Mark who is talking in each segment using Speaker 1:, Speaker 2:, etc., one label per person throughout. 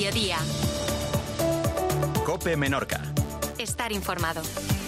Speaker 1: mediodía.
Speaker 2: COPE Menorca.
Speaker 1: Estar informado.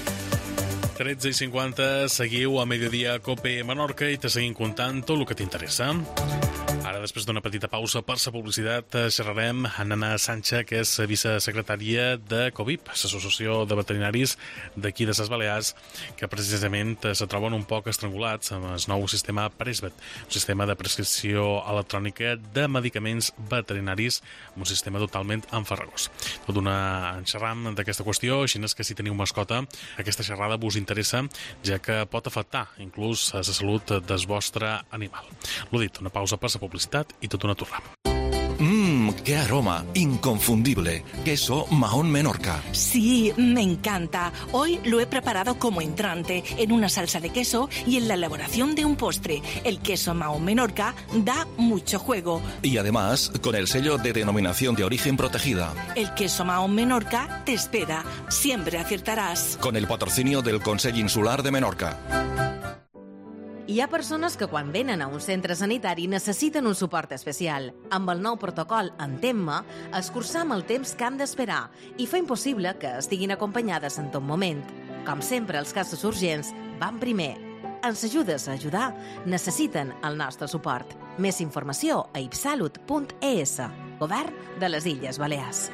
Speaker 3: 13:50, seguiu a Mediodía COPE Menorca i te seguim contant tot el que t'interessa. Ara, després d'una petita pausa per la publicitat, xerrarem amb Anna Sancha, que és vicesecretària de COVIP, l'Associació de Veterinaris d'aquí de les Balears, que precisament se troben un poc estrangulats amb el nou sistema Presvet, un sistema de prescripció electrònica de medicaments veterinaris, un sistema totalment enfarragós. Tot una xerram d'aquesta qüestió, així és que si teniu mascota, aquesta xerrada vos interessa, ja que pot afectar inclús la salut del vostre animal. L'ho dit, una pausa per la publicitat y tot una torrada.
Speaker 4: ¡Qué aroma! Inconfundible. Queso Mahón Menorca.
Speaker 5: Sí, me encanta. Hoy lo he preparado como entrante, en una salsa de queso y en la elaboración de un postre. El queso Mahón Menorca da mucho juego.
Speaker 4: Y además, con el sello de denominación de origen protegida.
Speaker 5: El queso Mahón Menorca te espera. Siempre aciertarás.
Speaker 4: Con el patrocinio del Consell Insular de Menorca.
Speaker 6: Hi ha persones que quan venen a un centre sanitari necessiten un suport especial. Amb el nou protocol Entén-me, escurçam el temps que han d'esperar i fa impossible que estiguin acompanyades en tot moment. Com sempre, els casos urgents van primer. Ens ajudes a ajudar? Necessiten el nostre suport. Més informació a ipsalut.es. Govern de les Illes Balears.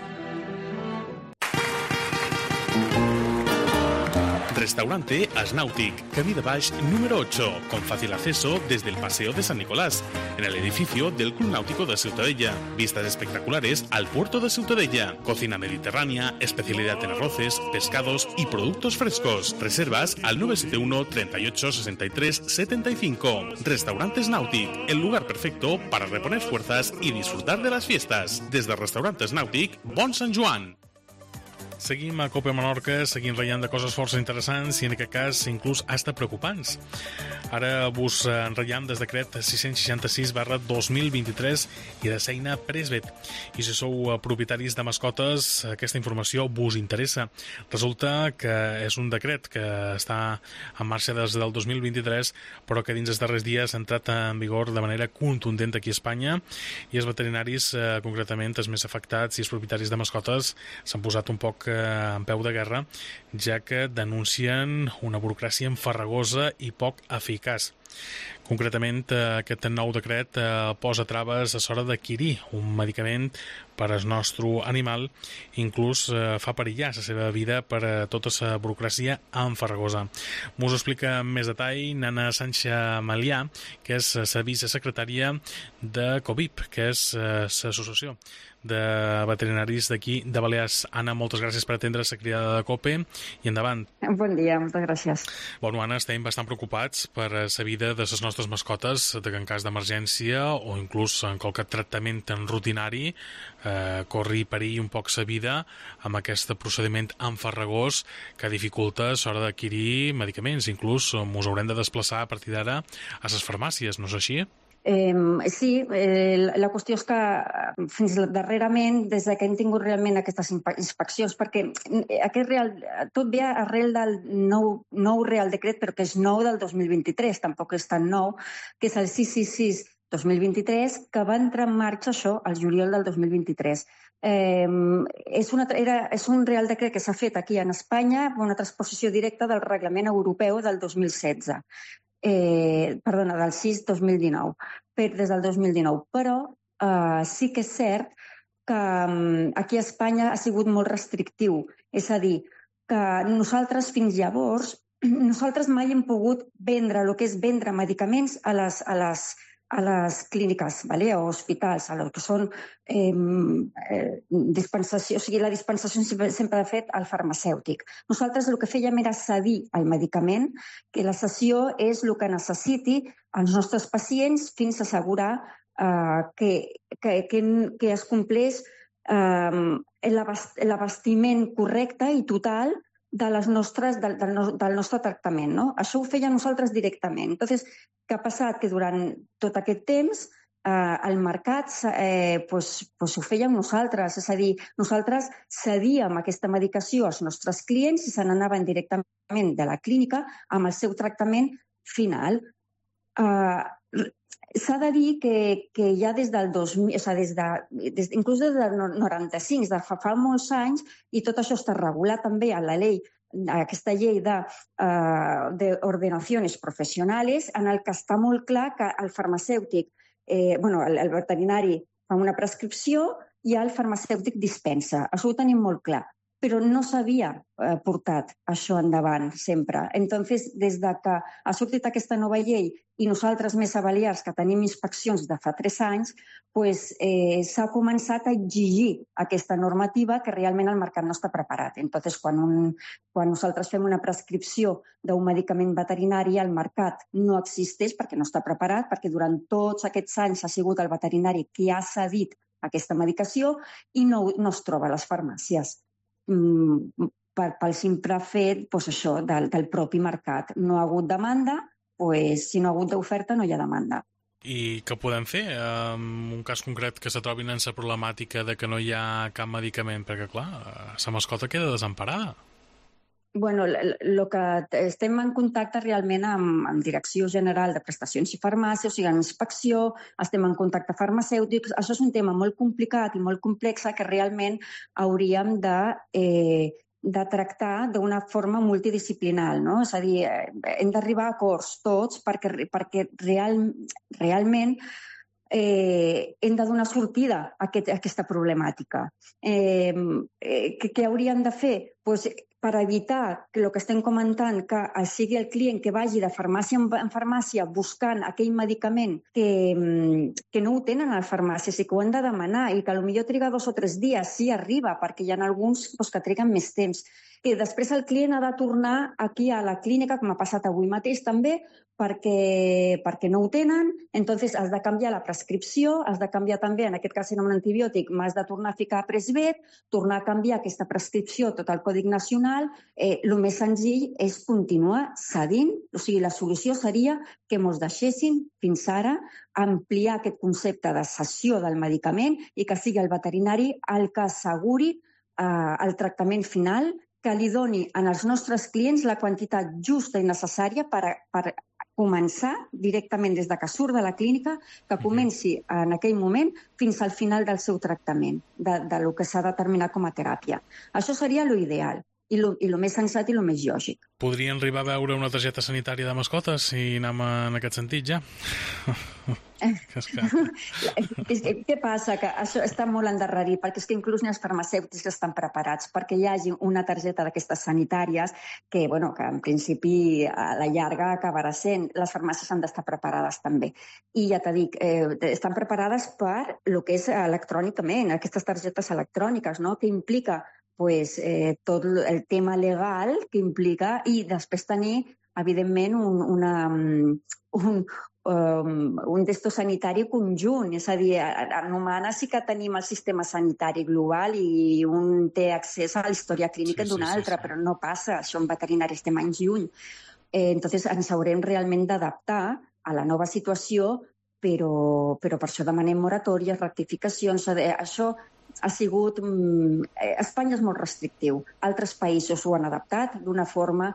Speaker 3: Restaurante Asnautic, Camí de Baix número 8, con fácil acceso desde el Paseo de San Nicolás, en el edificio del Club Náutico de Ciutadella. Vistas espectaculares al puerto de Ciutadella, cocina mediterránea, especialidad en arroces, pescados y productos frescos. Reservas al 971 38 63 75. Restaurante Asnautic, el lugar perfecto para reponer fuerzas y disfrutar de las fiestas. Desde Restaurante Asnautic, Bon Sant Joan. Seguim a COPE Menorca, seguim veient de coses força interessants i en aquest cas inclús hasta preocupants. Ara vos enratllam des decret 666/2023 i de Seina Presvet. I si sou propietaris de mascotes, aquesta informació vos interessa. Resulta que és un decret que està en marxa des del 2023, però que dins els darrers dies ha entrat en vigor de manera contundent aquí a Espanya i els veterinaris, concretament els més afectats i els propietaris de mascotes, s'han posat un poc en peu de guerra, ja que denuncien una burocràcia enfarragosa i poc eficaç. Concretament, aquest nou decret posa traves a l'hora d'adquirir un medicament per al nostre animal, inclús fa perillar la seva vida per a tota la burocràcia enfarragosa. M'ho explica amb més detall Nana Sancha Malià, que és la vicesecretària de COVIP, que és l'associació de veterinaris d'aquí de Balears. Anna, moltes gràcies per atendre la cridada de COPE i endavant.
Speaker 7: Bon dia, moltes gràcies.
Speaker 3: Bueno, Anna, estem bastant preocupats per la vida de les nostres mascotes, de que en cas d'emergència o inclús en qualsevol tractament rutinari corri perill un poc la vida amb aquest procediment enfarragós que dificulta l'hora d'adquirir medicaments. Inclús ens haurem de desplaçar a partir d'ara a les farmàcies, no és així?
Speaker 7: Sí, la qüestió és que fins darrerament, des que hem tingut realment aquestes inspeccions, perquè tot ve arrel del nou Real Decret, però que és nou del 2023, tampoc és tan nou, que és el 666/2023, que va entrar en marxa això al juliol del 2023. És un Real Decret que s'ha fet aquí en Espanya, una transposició directa del Reglament Europeu del 2016. Del 6/2019, des del 2019. Però sí que és cert que aquí a Espanya ha sigut molt restrictiu. És a dir, que nosaltres fins llavors, mai hem pogut vendre el que és vendre medicaments a les clíniques, o hospitals, a lo que són dispensació. O sigui, la dispensació sempre ha fet el farmacèutic. Nosaltres el que fèiem era cedir el medicament, que la cessió és el que necessiti els nostres pacients fins a assegurar que es compleix l'abastiment correcte i total del nostre tractament, no? Això ho feien nosaltres directament. Entonces, què ha passat? Que durant tot aquest temps el mercat ho fèiem nosaltres, és a dir, nosaltres cedíem aquesta medicació als nostres clients i se n'anaven directament de la clínica amb el seu tractament final. S'ha de dir que ja des del 2000, o sigui, inclús des del 95, de fa molts anys, i tot això està regulat també a la llei, aquesta llei d'ordenacions professionals, en el que està molt clar que el farmacèutic, el veterinari fa una prescripció i el farmacèutic dispensa. Això ho tenim molt clar, però no s'havia portat això endavant sempre. Entonces, des de que ha sortit aquesta nova llei i nosaltres més a Balears, que tenim inspeccions de fa 3 anys, s'ha començat a exigir aquesta normativa que realment el mercat no està preparat. Entonces, quan nosaltres fem una prescripció d'un medicament veterinari, el mercat no existeix perquè no està preparat, perquè durant tots aquests anys ha sigut el veterinari qui ha cedit aquesta medicació i no es troba a les farmàcies. Pel simple fet del propi mercat. No ha hagut demanda, si no ha hagut d'oferta no hi ha demanda.
Speaker 3: I què podem fer en un cas concret que se trobin en la problemàtica de que no hi ha cap medicament? Perquè, clar, la mascota queda desemparada.
Speaker 7: El que estem en contacte realment amb Direcció General de Prestacions i Farmàcia, o sigui, en inspecció, estem en contacte farmacèutics. Això és un tema molt complicat i molt complex que realment hauríem de tractar d'una forma multidisciplinal, no? És a dir, hem d'arribar a acords tots perquè realment hem de donar sortida a aquesta problemàtica. Què hauríem de fer? Per evitar que el que estem comentant, que sigui el client que vagi de farmàcia en farmàcia buscant aquell medicament que no ho tenen a la farmàcia, sí que ho han de demanar i que potser triga 2 o 3 dies, sí arriba, perquè hi ha alguns que triguen més temps. I després el client ha de tornar aquí a la clínica, com ha passat avui mateix també, perquè no ho tenen, entonces has de canviar la prescripció, has de canviar també, en aquest cas era un antibiòtic, m'has de tornar a ficar Presvet, tornar a canviar aquesta prescripció, tot el Codi Nacional. El més senzill és continuar cedint, o sigui, la solució seria que ens deixessin fins ara ampliar aquest concepte de cessió del medicament i que sigui el veterinari el que asseguri el tractament final, que li doni als nostres clients la quantitat justa i necessària per començar directament des que surt de la clínica, que comenci en aquell moment fins al final del seu tractament, del que s'ha determinat com a teràpia. Això seria l'ideal i el més sensat i el més lògic.
Speaker 3: Podrien arribar a veure una targeta sanitària de mascotes si anem en aquest sentit ja?
Speaker 7: Què passa? Que això està molt endarrerit, perquè és que inclús ni els farmacèutics estan preparats perquè hi hagi una targeta d'aquestes sanitàries que en principi a la llarga acabarà sent. Les farmàcies han d'estar preparades també. I ja t'he dit, estan preparades per el que és electrònicament, aquestes targetes electròniques, no? Que implica tot el tema legal que implica i després tenir, evidentment, un testo sanitari conjunt. És a dir, en humana sí que tenim el sistema sanitari global i un té accés a la història clínica d'una altra, però no passa. Això en veterinari estem anys lluny. Entonces ens haurem realment d'adaptar a la nova situació, però per això demanem moratòries, rectificacions. Això ha sigut... Espanya és molt restrictiu. Altres països ho han adaptat d'una forma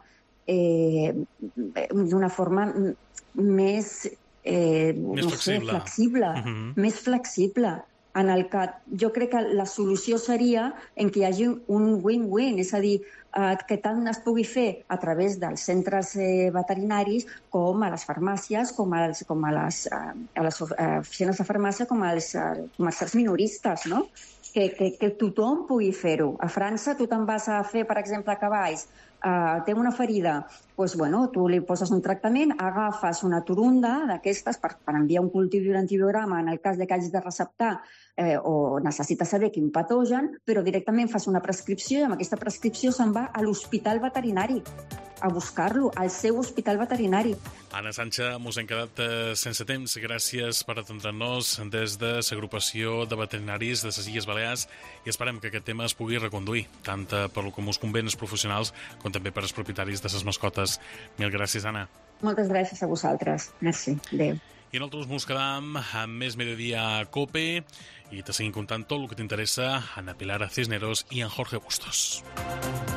Speaker 7: més flexible. Més flexible. En el que jo crec que la solució seria en que hi hagi un win-win, és a dir, que tant es pugui fer a través dels centres veterinaris com a les farmàcies, com a les oficines de farmàcia, com als comerciants minoristes, no? Que tothom pugui fer-ho. A França tu te'n vas a fer, per exemple, cavalls, té una ferida, tu li poses un tractament, agafes una turunda d'aquestes per enviar un cultiu i un antibiograma en el cas que hagis de receptar o necessites saber quin patogen, però directament fas una prescripció i amb aquesta prescripció se'n va a l'hospital veterinari a buscar-lo, al seu hospital veterinari.
Speaker 3: Anna Sancha, mos hem quedat sense temps. Gràcies per atendre'ns des de l'agrupació de veterinaris de les Illes Balears i esperem que aquest tema es pugui reconduir, tant per lo que mos convé als professionals com també per als propietaris de les mascotes. Mil gràcies, Anna.
Speaker 7: Moltes gràcies a vosaltres. Merci. Adéu.
Speaker 3: I nosaltres mos quedam amb més Mediodía Cope i te seguim contant tot el que t'interessa en Pilar Cisneros i en Jorge Bustos.